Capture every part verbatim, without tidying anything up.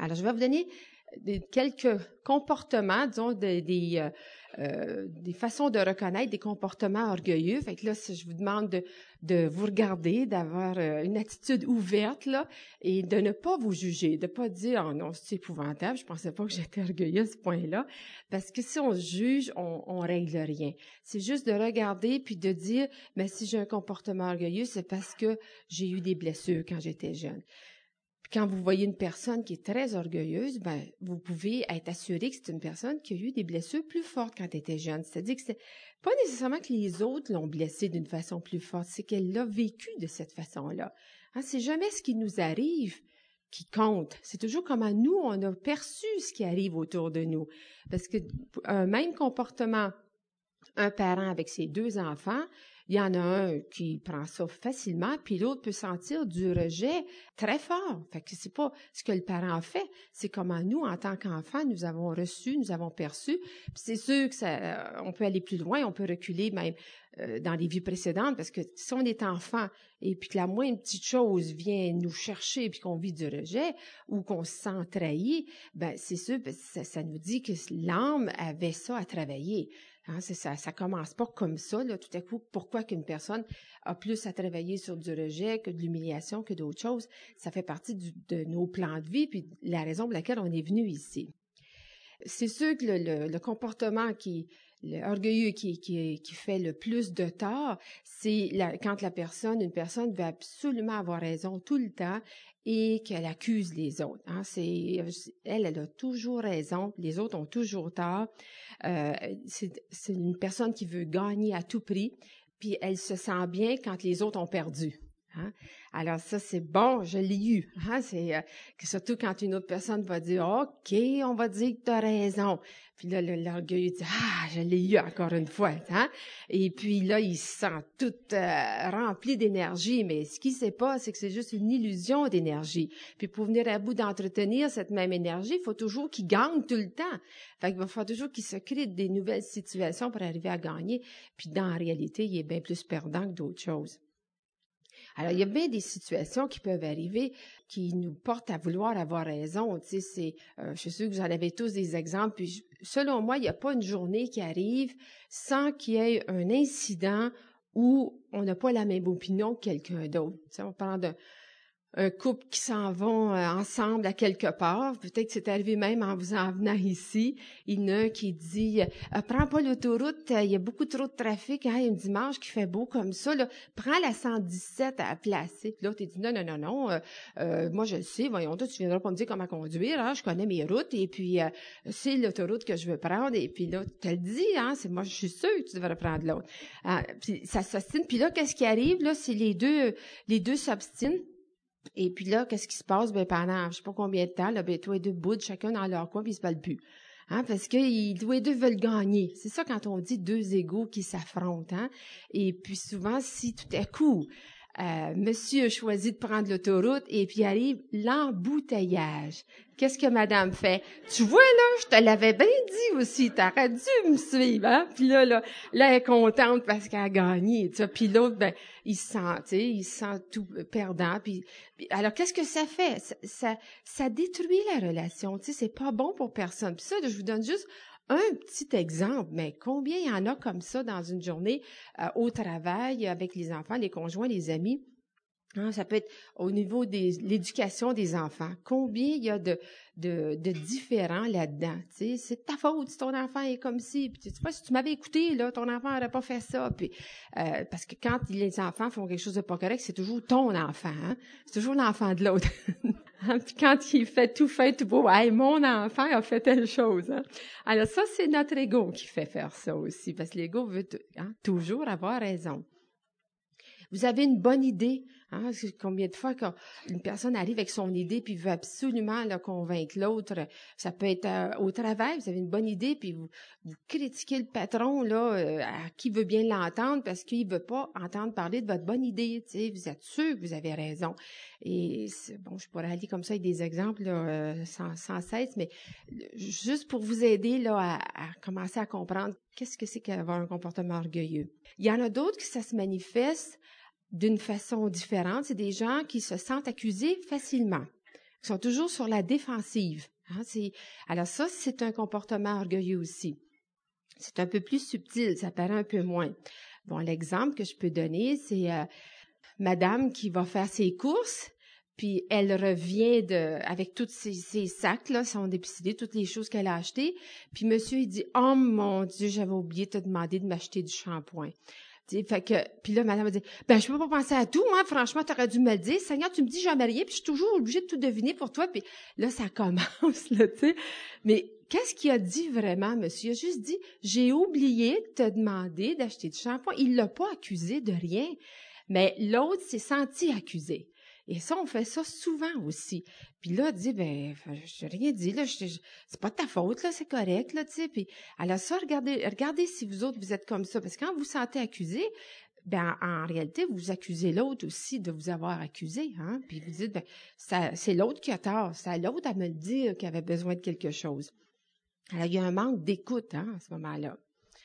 Alors, je vais vous donner des, quelques comportements, disons, des, des, euh, euh, des façons de reconnaître des comportements orgueilleux. Fait que là, je vous demande de, de vous regarder, d'avoir euh, une attitude ouverte, là, et de ne pas vous juger, de pas dire « Oh non, c'est épouvantable, je pensais pas que j'étais orgueilleuse à ce point-là », parce que si on se juge, on, on règle rien. C'est juste de regarder puis de dire « Mais si j'ai un comportement orgueilleux, c'est parce que j'ai eu des blessures quand j'étais jeune ». Quand vous voyez une personne qui est très orgueilleuse, ben, vous pouvez être assuré que c'est une personne qui a eu des blessures plus fortes quand elle était jeune. C'est-à-dire que c'est pas nécessairement que les autres l'ont blessée d'une façon plus forte, c'est qu'elle l'a vécu de cette façon-là. Hein, c'est jamais ce qui nous arrive qui compte. C'est toujours comment nous, on a perçu ce qui arrive autour de nous. Parce que un même comportement, un parent avec ses deux enfants, il y en a un qui prend ça facilement, puis l'autre peut sentir du rejet très fort. Fait que c'est pas ce que le parent fait, c'est comment nous, en tant qu'enfants, nous avons reçu, nous avons perçu. Puis c'est sûr que ça, on peut aller plus loin, on peut reculer même euh, dans les vies précédentes, parce que si on est enfant et puis que la moindre petite chose vient nous chercher puis qu'on vit du rejet ou qu'on se sent trahi, ben c'est sûr, ça, ça nous dit que l'âme avait ça à travailler. Hein, c'est ça, ça commence pas comme ça, là, tout à coup. Pourquoi qu'une personne a plus à travailler sur du rejet que de l'humiliation, que d'autres choses? Ça fait partie du, de nos plans de vie, puis la raison pour laquelle on est venu ici. C'est sûr que le, le, le comportement qui, le orgueilleux qui, qui, qui fait le plus de tort, c'est la, quand la personne, une personne veut absolument avoir raison tout le temps et qu'elle accuse les autres. Hein. C'est, elle, elle a toujours raison, les autres ont toujours tort. Euh, c'est, c'est une personne qui veut gagner à tout prix, puis elle se sent bien quand les autres ont perdu. Hein? Alors ça, c'est bon, je l'ai eu. Hein? C'est, euh, que surtout quand une autre personne va dire « OK, on va dire que tu as raison ». Puis là, l'orgueil dit « Ah, je l'ai eu encore une fois. Hein? » Et puis là, il se sent tout euh, rempli d'énergie, mais ce qu'il ne sait pas, c'est que c'est juste une illusion d'énergie. Puis pour venir à bout d'entretenir cette même énergie, il faut toujours qu'il gagne tout le temps. Fait qu'il va falloir toujours qu'il se crée des nouvelles situations pour arriver à gagner. Puis dans la réalité, il est bien plus perdant que d'autres choses. Alors, il y a bien des situations qui peuvent arriver qui nous portent à vouloir avoir raison. Tu sais, c'est, euh, je suis sûre que vous en avez tous des exemples. Puis, je, selon moi, il n'y a pas une journée qui arrive sans qu'il y ait un incident où on n'a pas la même opinion que quelqu'un d'autre. Tu sais, on parle d'un un couple qui s'en vont euh, ensemble à quelque part. Peut-être que c'est arrivé même en vous en venant ici. Il y en a un qui dit euh, « Prends pas l'autoroute, il y a beaucoup trop de trafic. Hein, un dimanche qui fait beau comme ça. Là, prends la cent dix-sept à placer. » Puis l'autre, il dit « Non, non, non, non. Euh, euh, moi, je le sais. Voyons, toi, tu viendras pas me dire comment conduire. Hein, je connais mes routes. Et puis, euh, c'est l'autoroute que je veux prendre. » Et puis là, tu te le dis. Hein, c'est moi, je suis sûre que tu devrais prendre l'autre. Ah, puis ça s'obstine. Puis là, qu'est-ce qui arrive? Là, c'est les deux, les deux s'obstinent. Et puis là, qu'est-ce qui se passe? Ben, pendant, je sais pas combien de temps, là, ben, tous les deux boudent chacun dans leur coin, puis ils se parlent plus. Hein, parce que tous les deux veulent gagner. C'est ça quand on dit deux égos qui s'affrontent, hein. Et puis souvent, si tout à coup, euh, monsieur a choisi de prendre l'autoroute et puis arrive l'embouteillage. Qu'est-ce que madame fait? Tu vois, là, je te l'avais bien dit aussi, t'aurais dû me suivre, hein? Puis là, là, là, elle est contente parce qu'elle a gagné, tu sais. Puis l'autre, ben, il se sent, tu sais, il se sent tout perdant. Puis, puis alors, qu'est-ce que ça fait? Ça, ça, ça détruit la relation, tu sais, c'est pas bon pour personne. Puis ça, là, je vous donne juste un petit exemple, mais combien il y en a comme ça dans une journée euh, au travail, avec les enfants, les conjoints, les amis? Hein, ça peut être au niveau de l'éducation des enfants. Combien il y a de, de, de différents là-dedans? Tu sais, c'est ta faute si ton enfant est comme ci. Puis, tu sais pas, si tu m'avais écouté, là, ton enfant n'aurait pas fait ça. Puis, euh, parce que quand les enfants font quelque chose de pas correct, c'est toujours ton enfant. Hein? C'est toujours l'enfant de l'autre. Puis quand il fait tout fait tout beau, hey, mon enfant a fait telle chose. Hein? Alors ça, c'est notre ego qui fait faire ça aussi, parce que l'ego veut t- hein, toujours avoir raison. Vous avez une bonne idée. Hein? Combien de fois qu'une personne arrive avec son idée puis veut absolument là, convaincre l'autre. Ça peut être euh, au travail, vous avez une bonne idée puis vous, vous critiquez le patron là, euh, à qui veut bien l'entendre parce qu'il veut pas entendre parler de votre bonne idée. Tu sais, vous êtes sûr que vous avez raison. Et c'est, bon, je pourrais aller comme ça avec des exemples là, euh, sans, sans cesse, mais juste pour vous aider là à, à commencer à comprendre qu'est-ce que c'est qu'avoir un comportement orgueilleux. Il y en a d'autres qui ça se manifeste d'une façon différente. C'est des gens qui se sentent accusés facilement. qui sont toujours sur la défensive. Hein, c'est, alors ça, c'est un comportement orgueilleux aussi. C'est un peu plus subtil, ça paraît un peu moins. Bon, l'exemple que je peux donner, c'est euh, madame qui va faire ses courses, puis elle revient de avec tous ses, ses sacs, là, son épicerie, toutes les choses qu'elle a achetées, puis monsieur, il dit « Oh mon Dieu, j'avais oublié de te demander de m'acheter du shampoing. » Fait que, puis là, madame a dit « Ben, je peux pas penser à tout, hein, franchement, t'aurais dû me le dire. Seigneur, tu me dis jamais rien, puis je suis toujours obligée de tout deviner pour toi. » Puis là, ça commence, là, tu sais. Mais qu'est-ce qu'il a dit vraiment, monsieur? Il a juste dit « J'ai oublié de te demander d'acheter du shampoing. » Il l'a pas accusé de rien. Mais l'autre s'est senti accusé. Et ça, on fait ça souvent aussi. Puis là, elle dit, ben, je n'ai rien dit, là, je, je, c'est pas de ta faute, là, c'est correct, là, tu sais. Puis, alors ça, regardez, regardez si vous autres, vous êtes comme ça. Parce que quand vous vous sentez accusé, ben, en réalité, vous accusez l'autre aussi de vous avoir accusé, hein. Puis vous dites, ben, ça, c'est l'autre qui a tort. C'est à l'autre à me le dire qu'il avait besoin de quelque chose. Alors, il y a un manque d'écoute, hein, à ce moment-là.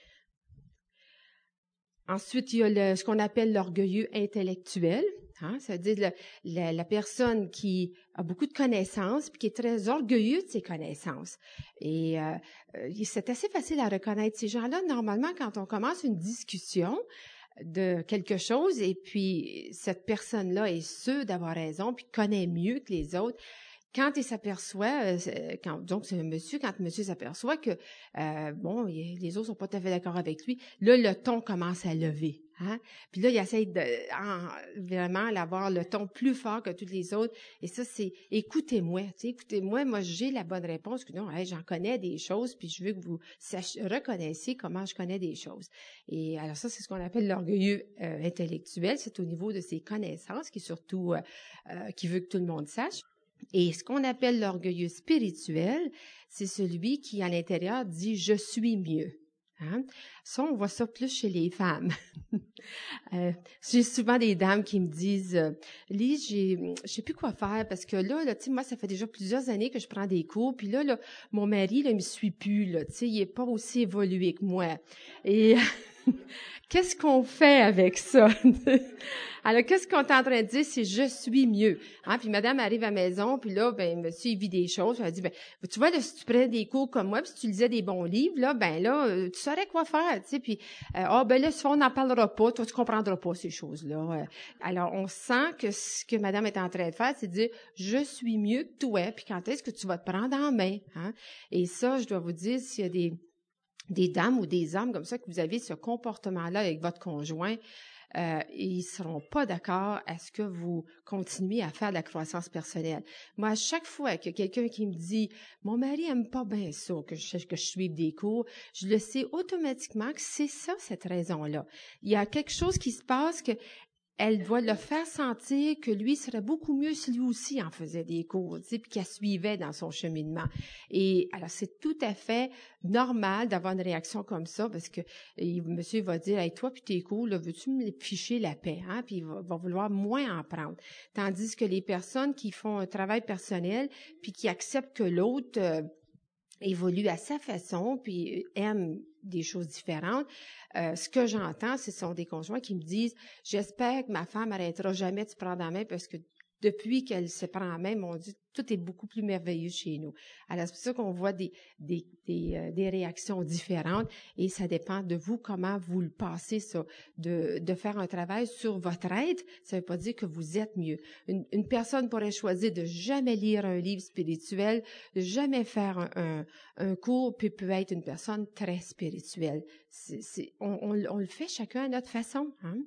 Ensuite, il y a le, ce qu'on appelle l'orgueilleux intellectuel. Hein, c'est-à-dire la, la, la personne qui a beaucoup de connaissances puis qui est très orgueilleux de ses connaissances. Et euh, c'est assez facile à reconnaître ces gens-là. Normalement, quand on commence une discussion de quelque chose et puis cette personne-là est sûre d'avoir raison puis connaît mieux que les autres, quand il s'aperçoit, quand, donc c'est un monsieur, quand monsieur s'aperçoit que, euh, bon, les autres sont pas tout à fait d'accord avec lui, là, le ton commence à lever. Hein? Puis là, il essaie de en, vraiment d'avoir le ton plus fort que tous les autres. Et ça, c'est « écoutez-moi ». Tu sais, écoutez-moi, moi, j'ai la bonne réponse. Que non, hey, j'en connais des choses, puis je veux que vous sach- reconnaissiez comment je connais des choses. Et alors ça, c'est ce qu'on appelle l'orgueilleux euh, intellectuel. C'est au niveau de ses connaissances qui surtout, euh, euh, qui veut que tout le monde sache. Et ce qu'on appelle l'orgueilleux spirituel, c'est celui qui, à l'intérieur, dit « je suis mieux ». Hein? Ça, on voit ça plus chez les femmes. euh, j'ai souvent des dames qui me disent euh, « Lise, j'ai, je sais plus quoi faire parce que là, là tu sais, moi, ça fait déjà plusieurs années que je prends des cours, puis là, là mon mari, là, il me suit plus, là, tu sais, il est pas aussi évolué que moi. » Et qu'est-ce qu'on fait avec ça? Alors, qu'est-ce qu'on est en train de dire? C'est « je suis mieux ». Hein? Puis madame arrive à la maison, puis là, ben monsieur, il vit des choses. Elle dit, ben tu vois, là, si tu prenais des cours comme moi, puis si tu lisais des bons livres, là, ben là, euh, tu saurais quoi faire, tu sais. Puis, ah, euh, oh, ben là, on n'en parlera pas. Toi, tu comprendras pas ces choses-là. Alors, on sent que ce que madame est en train de faire, c'est de dire « je suis mieux que toi », puis quand est-ce que tu vas te prendre en main? Hein? Et ça, je dois vous dire, s'il y a des des dames ou des hommes comme ça, que vous avez ce comportement-là avec votre conjoint, euh, ils seront pas d'accord à ce que vous continuez à faire de la croissance personnelle. Moi, à chaque fois qu'il y a quelqu'un qui me dit « mon mari aime pas bien ça, que je, que je suive des cours », je le sais automatiquement que c'est ça, cette raison-là. Il y a quelque chose qui se passe que elle doit le faire sentir que lui serait beaucoup mieux si lui aussi en faisait des cours, tu sais, puis qu'elle suivait dans son cheminement. Et alors, c'est tout à fait normal d'avoir une réaction comme ça, parce que il, monsieur va dire, hey, toi puis tes cours, là, veux-tu me ficher la paix, hein? Puis il va, va vouloir moins en prendre. Tandis que les personnes qui font un travail personnel, puis qui acceptent que l'autre euh, évolue à sa façon, puis aime des choses différentes. Euh, ce que j'entends, ce sont des conjoints qui me disent « J'espère que ma femme n'arrêtera jamais de se prendre en main parce que depuis qu'elle se prend en main, mon Dieu, tout est beaucoup plus merveilleux chez nous. » Alors, c'est pour ça qu'on voit des, des, des, euh, des réactions différentes et ça dépend de vous, comment vous le passez, ça. De, de faire un travail sur votre être, ça ne veut pas dire que vous êtes mieux. Une, une personne pourrait choisir de jamais lire un livre spirituel, de jamais faire un, un, un cours, puis peut être une personne très spirituelle. C'est, c'est, on, on, on le fait chacun à notre façon, hein?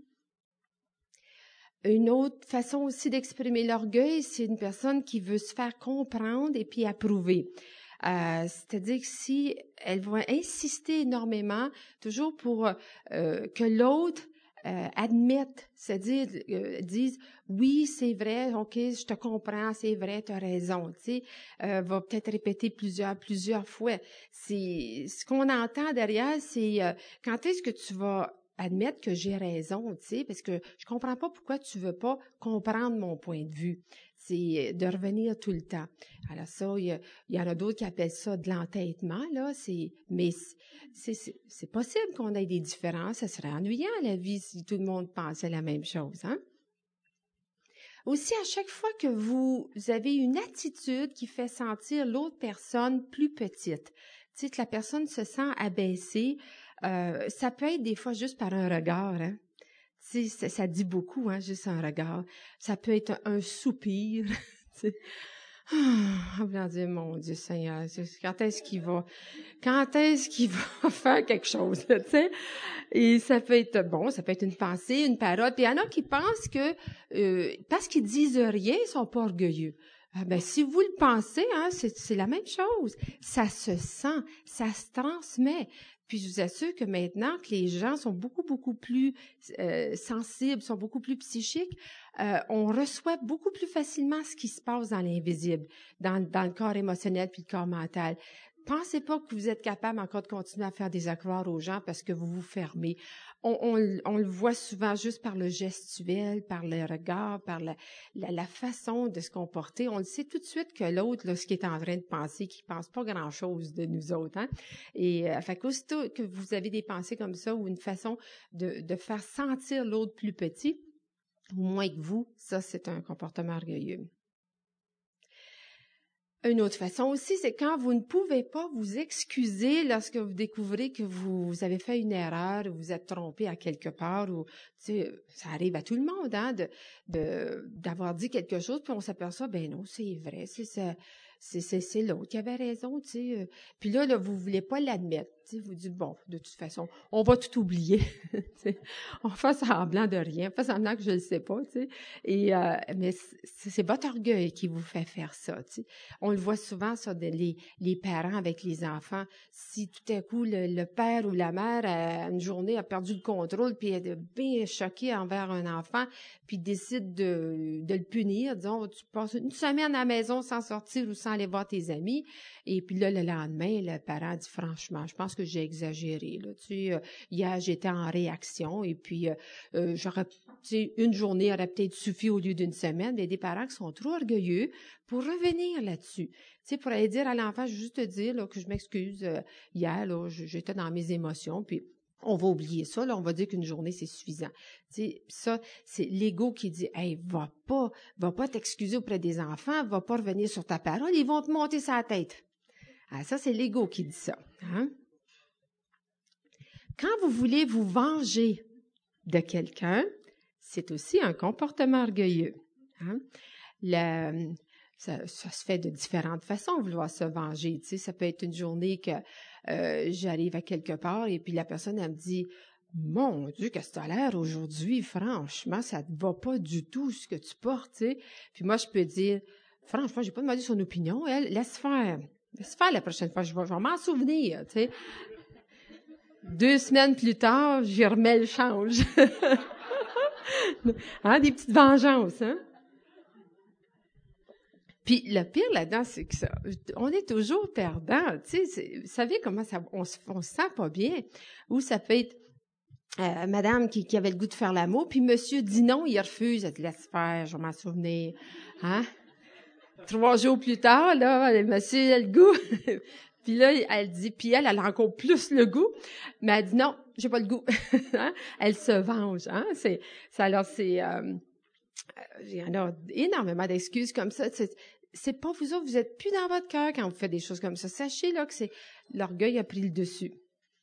Une autre façon aussi d'exprimer l'orgueil, c'est une personne qui veut se faire comprendre et puis approuver. Euh, c'est-à-dire que si elle va insister énormément, toujours pour euh, que l'autre euh, admette, c'est-à-dire euh, dise oui, c'est vrai, ok, je te comprends, c'est vrai, tu as raison, tu sais, euh, va peut-être répéter plusieurs plusieurs fois. C'est ce qu'on entend derrière, c'est euh, quand est-ce que tu vas admettre que j'ai raison, tu sais, parce que je comprends pas pourquoi tu veux pas comprendre mon point de vue. C'est de revenir tout le temps. Alors ça, il y, a, il y en a d'autres qui appellent ça de l'entêtement, là. C'est, mais c'est, c'est, c'est possible qu'on ait des différences. Ça serait ennuyant, la vie, si tout le monde pensait la même chose, hein? Aussi, à chaque fois que vous avez une attitude qui fait sentir l'autre personne plus petite, tu sais, que la personne se sent abaissée, euh, ça peut être des fois juste par un regard, hein. Tu sais, ça, ça dit beaucoup, hein, juste un regard. Ça peut être un, un soupir, tu sais. Ah, oh, Dieu, mon Dieu Seigneur, quand est-ce qu'il va, quand est-ce qu'il va faire quelque chose, tu sais? Et ça peut être, bon, ça peut être une pensée, une parole. Puis il y en a qui pensent que, euh, parce qu'ils disent rien, ils sont pas orgueilleux. Ah ben, si vous le pensez, hein, c'est, c'est la même chose. Ça se sent, ça se transmet. Puis je vous assure que maintenant que les gens sont beaucoup, beaucoup plus euh, sensibles, sont beaucoup plus psychiques, euh, on reçoit beaucoup plus facilement ce qui se passe dans l'invisible, dans, dans le corps émotionnel puis le corps mental. Pensez pas que vous êtes capable encore de continuer à faire des accroires aux gens parce que vous vous fermez. On, on, on le voit souvent juste par le gestuel, par le regard, par la, la, la façon de se comporter. On le sait tout de suite que l'autre, là, ce qu'il est en train de penser, qu'il pense pas grand-chose de nous autres. Hein? Et euh, fait qu'aussitôt que vous avez des pensées comme ça ou une façon de, de faire sentir l'autre plus petit, ou moins que vous, ça, c'est un comportement orgueilleux. Une autre façon aussi, c'est quand vous ne pouvez pas vous excuser lorsque vous découvrez que vous avez fait une erreur, ou vous êtes trompé à quelque part, ou tu sais, ça arrive à tout le monde, hein, de, de d'avoir dit quelque chose, puis on s'aperçoit, ben non, c'est vrai, c'est ça. C'est, c'est, c'est l'autre qui avait raison, tu sais. Puis là, là, vous voulez pas l'admettre. Tu sais, vous dites, bon, de toute façon, on va tout oublier. On fait semblant de rien, on fait semblant que je le sais pas, tu sais. Et, euh, mais c'est, c'est votre orgueil qui vous fait faire ça, tu sais. On le voit souvent, ça, de les, les parents avec les enfants. Si tout à coup, le, le père ou la mère, à une journée, a perdu le contrôle, puis est bien choqué envers un enfant, puis décide de, de le punir, disons, tu passes une semaine à la maison sans sortir ou sans aller voir tes amis, et puis là, le lendemain, le parent dit, franchement, je pense que j'ai exagéré, là, tu sais, euh, hier, j'étais en réaction, et puis, euh, euh, j'aurais, tu sais, une journée aurait peut-être suffi au lieu d'une semaine. Il y a des parents qui sont trop orgueilleux pour revenir là-dessus. Tu sais, pour aller dire à l'enfant, je veux juste te dire, là, que je m'excuse, euh, hier, là, j'étais dans mes émotions, puis on va oublier ça, là, on va dire qu'une journée, c'est suffisant. Tu sais, ça, c'est l'ego qui dit, hey, va pas, va pas t'excuser auprès des enfants, va pas revenir sur ta parole, ils vont te monter sur la tête. Ah, ça, c'est l'ego qui dit ça. Hein? Quand vous voulez vous venger de quelqu'un, c'est aussi un comportement orgueilleux. Hein? Le, ça, ça se fait de différentes façons, vouloir se venger. Tu sais, ça peut être une journée que euh, j'arrive à quelque part et puis la personne, elle me dit, « Mon Dieu, qu'est-ce que tu as l'air aujourd'hui? Franchement, ça te va pas du tout ce que tu portes. » Tu sais. Puis moi, je peux dire, « Franchement, j'ai pas demandé son opinion. Elle, laisse faire. Laisse faire la prochaine fois. Je vais, je vais m'en souvenir. » Tu sais. Deux semaines plus tard, j'y remets le change. Hein, des petites vengeances, hein? Puis le pire là-dedans, c'est que ça, on est toujours perdant. Tu sais, vous savez comment ça, on se, on se sent pas bien. Ou ça peut être euh, madame qui, qui avait le goût de faire l'amour, puis monsieur dit non, il refuse. Elle te laisse faire, je vais m'en souvenir. Hein? Trois jours plus tard, là, le monsieur a le goût. Puis là, elle dit, puis elle, elle a encore plus le goût, mais elle dit non, j'ai pas le goût. Hein? Elle se venge. Hein? C'est, ça, alors c'est, euh, il y en a énormément d'excuses comme ça. C'est, c'est pas vous autres, vous êtes plus dans votre cœur quand vous faites des choses comme ça. Sachez là que c'est l'orgueil a pris le dessus.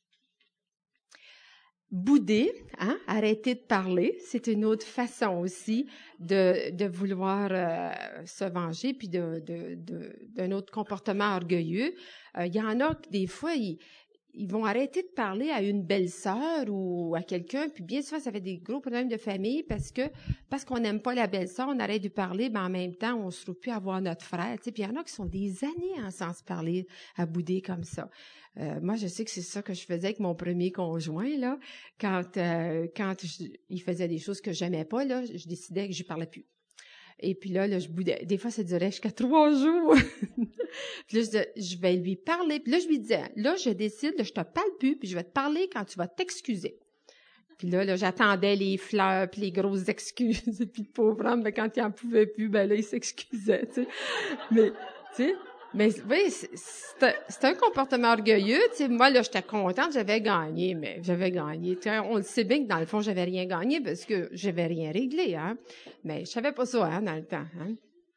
Bouder, hein, arrêter de parler, c'est une autre façon aussi de, de vouloir euh, se venger, puis de, de, de, d'un autre comportement orgueilleux. Euh, il y en a que des fois, ils, ils vont arrêter de parler à une belle-sœur ou à quelqu'un, puis bien souvent, ça fait des gros problèmes de famille parce que parce qu'on n'aime pas la belle-sœur, on arrête de parler, mais en même temps, on se trouve plus à voir notre frère. Tu sais, puis il y en a qui sont des années sans se parler, à bouder comme ça. Euh, moi, je sais que c'est ça que je faisais avec mon premier conjoint, là. Quand, euh, quand je, il faisait des choses que j'aimais pas, là, je décidais que je parlais plus. Et puis là, là, je boudais. Des fois, ça durait jusqu'à trois jours. Puis là, je disais, je vais lui parler. Puis là, je lui disais, là, je décide, là, je te parle plus, puis je vais te parler quand tu vas t'excuser. Puis là, là, j'attendais les fleurs, puis les grosses excuses. Puis le pauvre homme, ben, quand il en pouvait plus, ben là, il s'excusait, tu sais. Mais, tu sais, Mais oui, c'est, c'est, un, c'est un comportement orgueilleux. Tu sais, moi, là, j'étais contente, j'avais gagné, mais j'avais gagné. Tu sais, on le sait bien que dans le fond, j'avais rien gagné parce que j'avais rien réglé, hein. Mais je savais pas ça, hein, dans le temps, hein.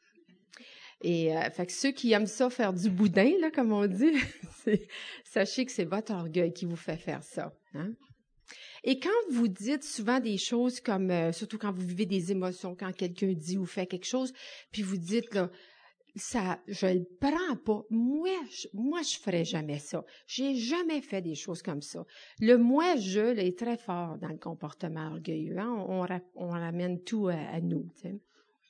Et euh, fait que ceux qui aiment ça faire du boudin, là, comme on dit, c'est, sachez que c'est votre orgueil qui vous fait faire ça, hein. Et quand vous dites souvent des choses comme, euh, surtout quand vous vivez des émotions, quand quelqu'un dit ou fait quelque chose, puis vous dites, là, ça, je le prends pas. Moi, je, moi, je ferais jamais ça. J'ai jamais fait des choses comme ça. Le moi, je, là, est très fort dans le comportement orgueilleux, hein. On, on, on ramène tout à, à nous, tu sais.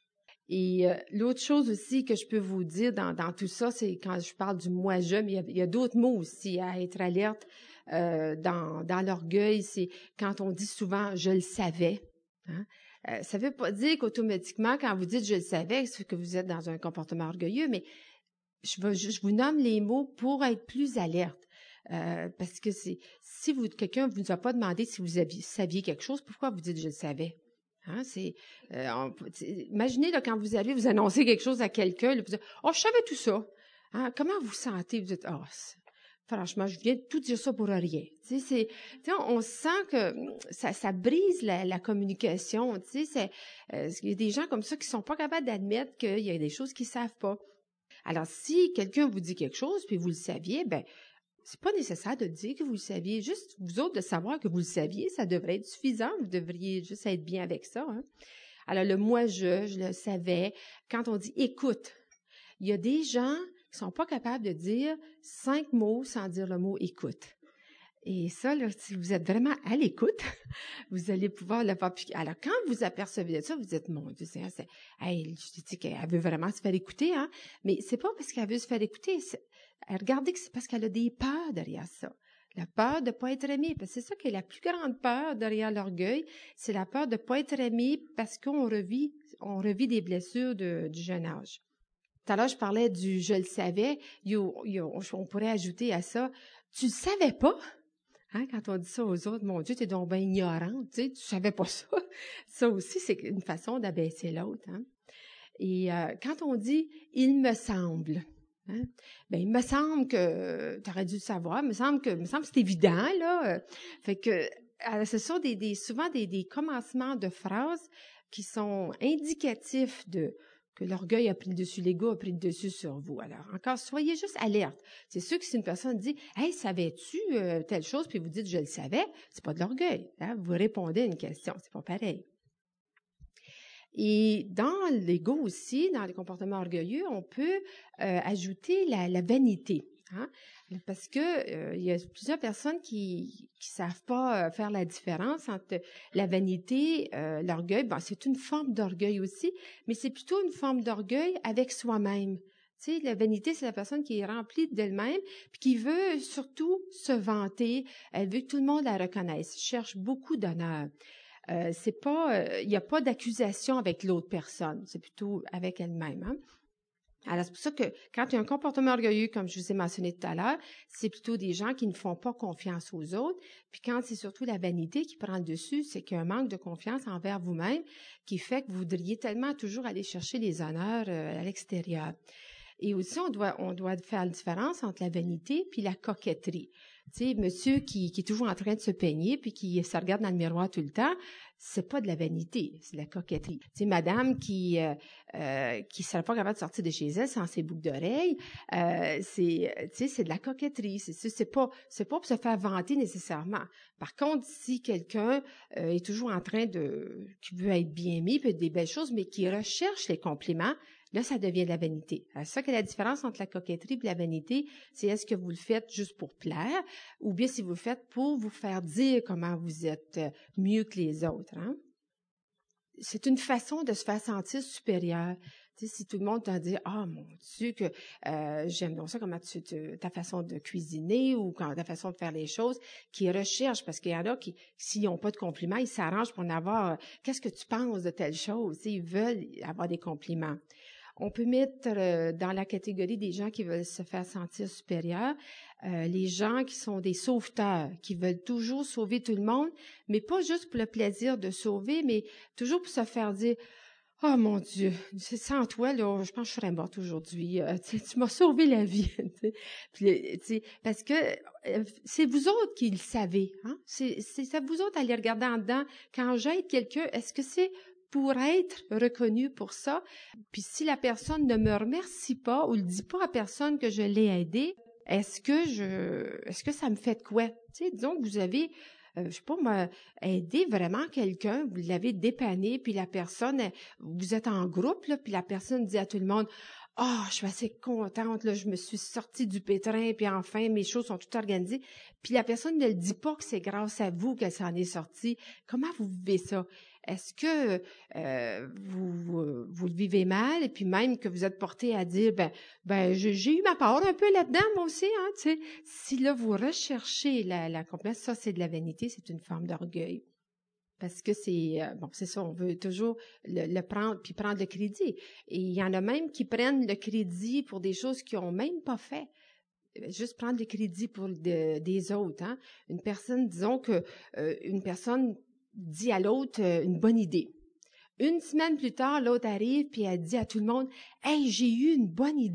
Et euh, l'autre chose aussi que je peux vous dire dans, dans tout ça, c'est quand je parle du moi-je, mais il y a, il y a d'autres mots aussi à être alerte euh, dans, dans l'orgueil. C'est quand on dit souvent « je le savais ». Hein? Euh, ça ne veut pas dire qu'automatiquement, quand vous dites « je le savais », c'est que vous êtes dans un comportement orgueilleux, mais je, veux, je vous nomme les mots pour être plus alerte. Euh, parce que c'est si vous quelqu'un ne vous a pas demandé si vous aviez, saviez quelque chose, pourquoi vous dites « je le savais ». Hein, c'est, euh, on, imaginez là, quand vous allez vous annoncer quelque chose à quelqu'un, là, vous dites « oh, je savais tout ça. Hein, comment vous sentez? » Vous dites « oh, franchement, je viens de tout dire ça pour rien. » Tu sais, c'est, tu sais, on sent que ça, ça brise la, la communication. Tu sais, c'est, euh, il y a des gens comme ça qui sont pas capables d'admettre qu'il y a des choses qu'ils savent pas. Alors, si quelqu'un vous dit quelque chose, puis vous le saviez, ben c'est pas nécessaire de dire que vous le saviez. Juste, vous autres, de savoir que vous le saviez, ça devrait être suffisant. Vous devriez juste être bien avec ça, hein. Alors, le « moi-je », je le savais. Quand on dit « écoute », il y a des gens qui sont pas capables de dire cinq mots sans dire le mot « écoute ». Et ça, là, si vous êtes vraiment à l'écoute, vous allez pouvoir le faire. Alors, quand vous apercevez de ça, vous dites, mon Dieu, c'est, c'est hey, je dis qu'elle veut vraiment se faire écouter, hein. Mais c'est pas parce qu'elle veut se faire écouter. C'est, regardez que c'est parce qu'elle a des peurs derrière ça. La peur de ne pas être aimée. Parce que c'est ça qui est la plus grande peur derrière l'orgueil. C'est la peur de ne pas être aimée parce qu'on revit, on revit des blessures de, du jeune âge. Tout à l'heure, je parlais du « je le savais ». Yo, yo, on pourrait ajouter à ça « tu le savais pas ». Hein, quand on dit ça aux autres, mon Dieu, t'es donc bien ignorante, tu sais, tu savais pas ça. Ça aussi, c'est une façon d'abaisser l'autre, hein. Et euh, quand on dit « il me semble », hein, ben il me semble que tu aurais dû le savoir, il me semble que, il me semble que c'est évident, là. Fait que, alors, ce sont des, des, souvent des, des commencements de phrases qui sont indicatifs de que l'orgueil a pris le dessus, l'ego a pris le dessus sur vous. Alors, encore, soyez juste alerte. C'est sûr que si une personne dit « Hey, savais-tu euh, telle chose? » puis vous dites « Je le savais », c'est pas de l'orgueil, hein? Vous répondez à une question, c'est pas pareil. Et dans l'ego aussi, dans les comportements orgueilleux, on peut euh, ajouter la, la vanité. Hein? Parce que euh, il y a plusieurs personnes qui qui savent pas euh, faire la différence entre la vanité, euh, l'orgueil. Bon, c'est une forme d'orgueil aussi, mais c'est plutôt une forme d'orgueil avec soi-même. Tu sais, la vanité, c'est la personne qui est remplie d'elle-même, puis qui veut surtout se vanter. Elle veut que tout le monde la reconnaisse. Cherche beaucoup d'honneur. Euh, c'est pas, il euh, n'y a pas d'accusation avec l'autre personne. C'est plutôt avec elle-même. Hein? Alors, c'est pour ça que quand il y a un comportement orgueilleux, comme je vous ai mentionné tout à l'heure, c'est plutôt des gens qui ne font pas confiance aux autres. Puis quand c'est surtout la vanité qui prend le dessus, c'est qu'il y a un manque de confiance envers vous-même qui fait que vous voudriez tellement toujours aller chercher les honneurs euh, à l'extérieur. Et aussi, on doit, on doit faire la différence entre la vanité puis la coquetterie. Tu sais, monsieur qui, qui est toujours en train de se peigner puis qui se regarde dans le miroir tout le temps, c'est pas de la vanité, c'est de la coquetterie. Tu sais, madame qui euh, euh, qui serait pas capable de sortir de chez elle sans ses boucles d'oreilles, euh, c'est, tu sais, c'est de la coquetterie. C'est c'est pas c'est pas pour se faire vanter nécessairement. Par contre, si quelqu'un euh, est toujours en train de qui veut être bien aimé, peut être des belles choses, mais qui recherche les compliments, là, ça devient de la vanité. C'est ça que la différence entre la coquetterie et la vanité, c'est est-ce que vous le faites juste pour plaire ou bien si vous le faites pour vous faire dire comment vous êtes mieux que les autres. Hein? C'est une façon de se faire sentir supérieur. Tu sais, si tout le monde t'a dit « Ah, mon Dieu, que euh, j'aime donc ça, comment tu, tu, ta façon de cuisiner ou quand, ta façon de faire les choses », qui recherchent, parce qu'il y en a qui, s'ils n'ont pas de compliments, ils s'arrangent pour en avoir euh, « Qu'est-ce que tu penses de telle chose? » Tu sais, ils veulent avoir des compliments. On peut mettre euh, dans la catégorie des gens qui veulent se faire sentir supérieurs, euh, les gens qui sont des sauveteurs, qui veulent toujours sauver tout le monde, mais pas juste pour le plaisir de sauver, mais toujours pour se faire dire Oh mon Dieu, c'est sans toi, là, je pense que je serais morte aujourd'hui. Euh, tu sais, tu m'as sauvé la vie. Tu sais. Puis, tu sais, parce que euh, c'est vous autres qui le savez. Hein? C'est, c'est ça vous autres à les regarder en dedans. Quand j'aide quelqu'un, est-ce que c'est pour être reconnu pour ça? Puis si la personne ne me remercie pas ou ne dit pas à personne que je l'ai aidé, est-ce que je, est-ce que ça me fait de quoi? Tu sais, disons que vous avez Euh, je sais pas, moi, aider vraiment quelqu'un, vous l'avez dépanné, puis la personne, elle, vous êtes en groupe, là, puis la personne dit à tout le monde, « Ah, oh, je suis assez contente, là, je me suis sortie du pétrin, puis enfin, mes choses sont toutes organisées. » Puis la personne ne le dit pas que c'est grâce à vous qu'elle s'en est sortie. Comment vous vivez ça? Est-ce que euh, vous, vous, vous le vivez mal, et puis même que vous êtes porté à dire, ben, ben, j'ai, j'ai eu ma part un peu là-dedans, moi aussi, hein, tu sais. Si là, vous recherchez la, la complète, ça, c'est de la vanité, c'est une forme d'orgueil. Parce que c'est, euh, bon, c'est ça, on veut toujours le, le prendre, puis prendre le crédit. Et il y en a même qui prennent le crédit pour des choses qu'ils n'ont même pas fait. Juste prendre le crédit pour de, des autres, hein. Une personne, disons que euh, une personne dit à l'autre euh, une bonne idée. Une semaine plus tard, l'autre arrive puis elle dit à tout le monde, « Hey, j'ai eu une bonne idée. »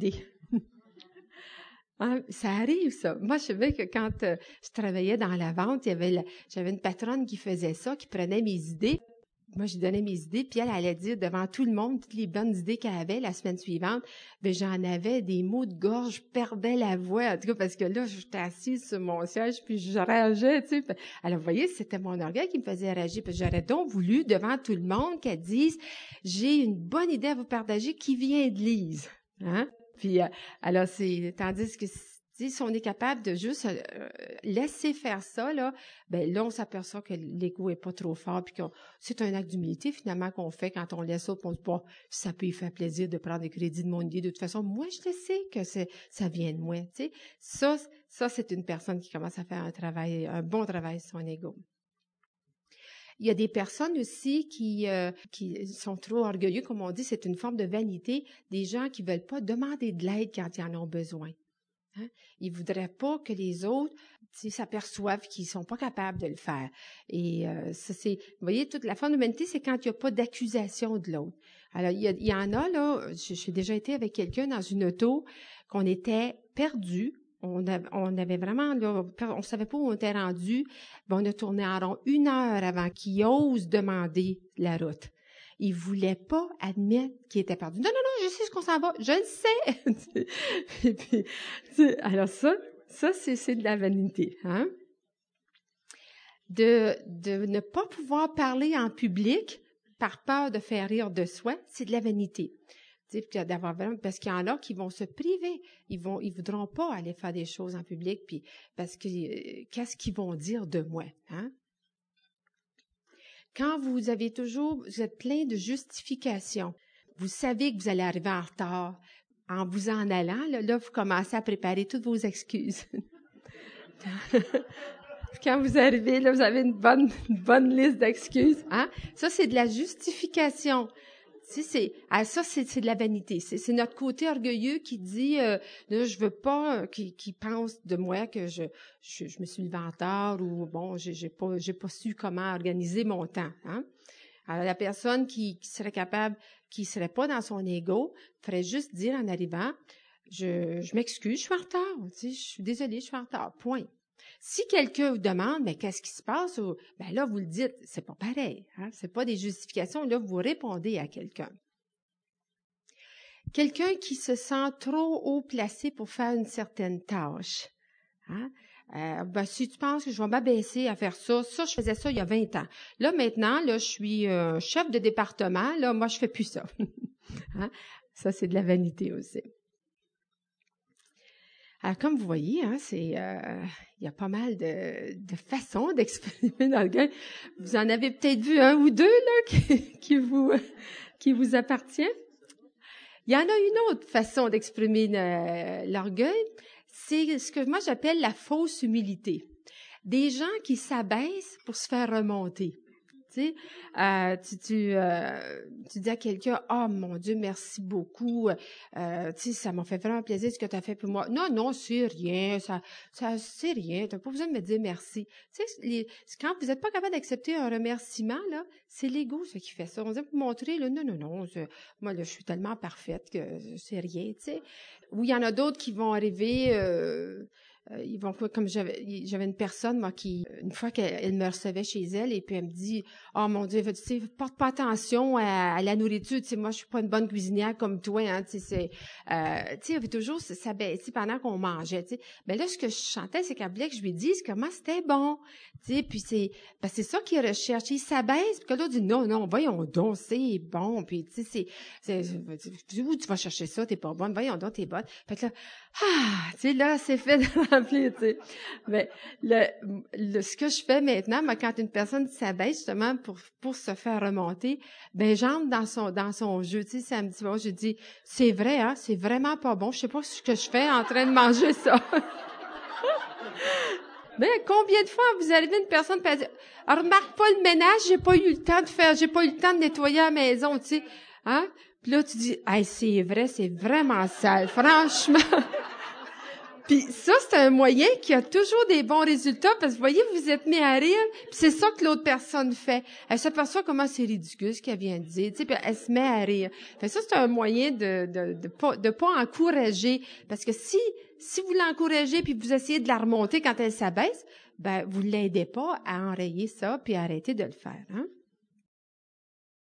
Hein, ça arrive, ça. Moi, je savais que quand euh, je travaillais dans la vente, il y avait la, j'avais une patronne qui faisait ça, qui prenait mes idées. Moi, je donnais mes idées, puis elle allait dire devant tout le monde toutes les bonnes idées qu'elle avait la semaine suivante. Bien, j'en avais des mots de gorge, je perdais la voix, en tout cas, parce que là, j'étais assise sur mon siège, puis je rageais, tu sais. Alors, vous voyez, c'était mon orgueil qui me faisait rager, parce que j'aurais donc voulu, devant tout le monde, qu'elle dise, j'ai une bonne idée à vous partager qui vient de Lise. Hein? Puis, euh, alors, c'est, tandis que si on est capable de juste euh, laisser faire ça, là, ben là, on s'aperçoit que l'ego est pas trop fort, puis que c'est un acte d'humilité, finalement, qu'on fait quand on laisse ça, puis on se dit, bah, ça peut y faire plaisir de prendre des crédits de mon idée. De toute façon, moi, je le sais que c'est, ça vient de moi, tu sais. Ça, ça, c'est une personne qui commence à faire un travail, un bon travail sur son ego. Il y a des personnes aussi qui euh, qui sont trop orgueilleux, comme on dit, c'est une forme de vanité, des gens qui veulent pas demander de l'aide quand ils en ont besoin. Hein? Ils voudraient pas que les autres s'aperçoivent qu'ils sont pas capables de le faire. Et euh, ça, c'est, vous voyez, toute la forme d'humanité, c'est quand il n'y a pas d'accusation de l'autre. Alors, il y, a, il y en a, là, j'ai déjà été avec quelqu'un dans une auto, qu'on était perdu. On avait, on avait vraiment, là, on savait pas où on était rendu. Ben, on a tourné en rond une heure avant qu'il ose demander la route. Il voulait pas admettre qu'il était perdu. Non, non, non, je sais ce qu'on s'en va. Je le sais. Et puis, alors ça, ça, c'est, c'est de la vanité, hein? De, de ne pas pouvoir parler en public par peur de faire rire de soi, c'est de la vanité. D'avoir vraiment, parce qu'il y en a qui vont se priver, ils vont, ils voudront pas aller faire des choses en public, puis parce que euh, qu'est-ce qu'ils vont dire de moi, hein? Quand vous avez toujours, vous êtes plein de justifications, vous savez que vous allez arriver en retard, en vous en allant, là, là vous commencez à préparer toutes vos excuses. Quand vous arrivez, là, vous avez une bonne, une bonne liste d'excuses, hein? Ça, c'est de la justification. Tu sais, c'est, ah, ça, c'est, c'est de la vanité. C'est, c'est notre côté orgueilleux qui dit, euh, là, je veux pas, euh, qui, qui pense de moi que je, je, je me suis levé en tard ou bon, j'ai, j'ai pas, j'ai pas su comment organiser mon temps, hein. Alors, la personne qui, qui serait capable, qui serait pas dans son ego, ferait juste dire en arrivant, je, je m'excuse, je suis en retard, tu sais, je suis désolée, je suis en retard, point. Si quelqu'un vous demande, mais qu'est-ce qui se passe? Ben là, vous le dites, c'est pas pareil, hein? C'est pas des justifications, là, vous répondez à quelqu'un. Quelqu'un qui se sent trop haut placé pour faire une certaine tâche, hein? Euh, ben, si tu penses que je vais m'abaisser à faire ça, ça, je faisais ça il y a vingt ans. Là, maintenant, là, je suis euh, chef de département, là, moi, je fais plus ça. Hein? Ça, c'est de la vanité aussi. Alors, comme vous voyez, hein, c'est, euh, il y a pas mal de, de façons d'exprimer l'orgueil. Vous en avez peut-être vu un ou deux là qui, qui vous qui vous appartient. Il y en a une autre façon d'exprimer le, l'orgueil, c'est ce que moi j'appelle la fausse humilité. Des gens qui s'abaissent pour se faire remonter. Tu Tu sais, euh, tu, tu, euh, tu dis à quelqu'un, « Oh, mon Dieu, merci beaucoup. Euh, tu sais, ça m'a fait vraiment plaisir ce que tu as fait pour moi. » Non, non, c'est rien. Ça, ça, c'est rien. Tu n'as pas besoin de me dire merci. Tu sais, les, quand vous n'êtes pas capable d'accepter un remerciement, là, c'est l'ego, ce qui fait ça. On dit pour montrer, là, non, non, non, je, moi, là, je suis tellement parfaite que c'est rien, tu sais. Ou il y en a d'autres qui vont arriver... Euh, Euh, ils vont comme j'avais j'avais une personne moi qui une fois qu'elle elle me recevait chez elle et puis elle me dit oh mon Dieu tu sais porte pas attention à, à la nourriture tu sais moi je suis pas une bonne cuisinière comme toi hein tu sais c'est euh, tu sais il y avait toujours ça baissait pendant qu'on mangeait tu sais mais là ce que je chantais c'est qu'elle voulait que je lui dise comment c'était bon tu sais puis c'est ben, c'est ça qu'il recherche il s'abaisse puis que l'autre dit non non voyons donc c'est bon puis tu sais c'est c'est où tu vas chercher ça t'es pas bonne voyons donc t'es bonne fait que là ah tu sais là c'est fait tu sais. Mais le, le, ce que je fais maintenant, moi, quand une personne s'abaisse justement pour pour se faire remonter, ben j'entre dans son dans son jeu. Tu sais, ça me dit bon, je dis c'est vrai, hein, c'est vraiment pas bon. Je sais pas ce que je fais en train de manger ça. Mais combien de fois vous arrivez une personne qui dit ah, remarque pas le ménage, j'ai pas eu le temps de faire, j'ai pas eu le temps de nettoyer la maison, tu sais, hein? Puis là tu dis hey, c'est vrai, c'est vraiment sale, franchement. Puis ça, c'est un moyen qui a toujours des bons résultats parce que vous voyez, vous êtes mis à rire, puis c'est ça que l'autre personne fait. Elle s'aperçoit comment c'est ridicule ce qu'elle vient de dire, tu sais, puis elle se met à rire. Fait que ça, c'est un moyen de de de pas de pas encourager parce que si si vous l'encouragez puis vous essayez de la remonter quand elle s'abaisse, ben vous l'aidez pas à enrayer ça puis à arrêter de le faire, hein.